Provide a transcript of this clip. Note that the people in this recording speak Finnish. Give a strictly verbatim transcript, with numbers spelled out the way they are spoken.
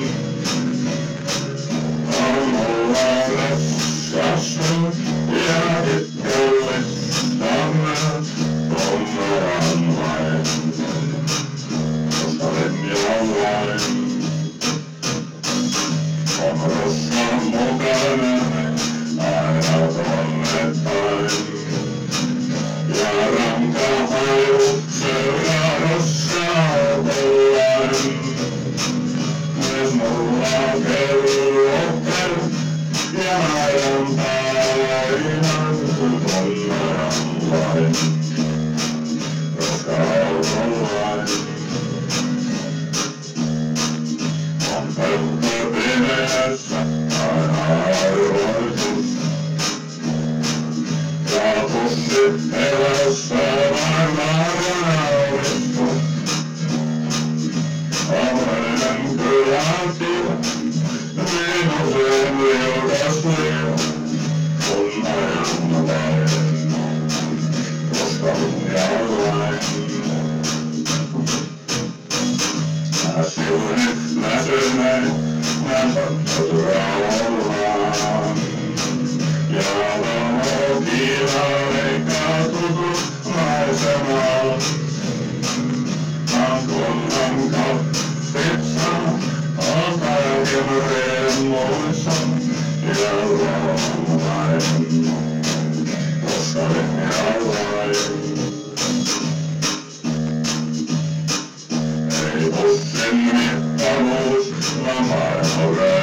On ollaan raskastunut ja hetkellistämme onnaan vain. Koska lemmiä vain on roskan mukana aina tuonnettain. Ja ranka haju seuraa roskaa opellain. Myös mulla kellokker ja ajan painan onnaan vain. Roska autollain on pöntö pimeässä aina arvoitus. Ja pussi elästä varmaan rauhittu. Avoinen kylän tila, niin usein liukas liian, kun ajan vain. Koska unja vain. Mä siunit näsyneen, mä kattot rauhallaan. Ja valo kiilareikkaa tutut maisemaa. Kunnan kappitsa on kaiken riemuissa ja rauhan vain. Koska lemmiä vain. Ei pussin mittavuus, vaan maailma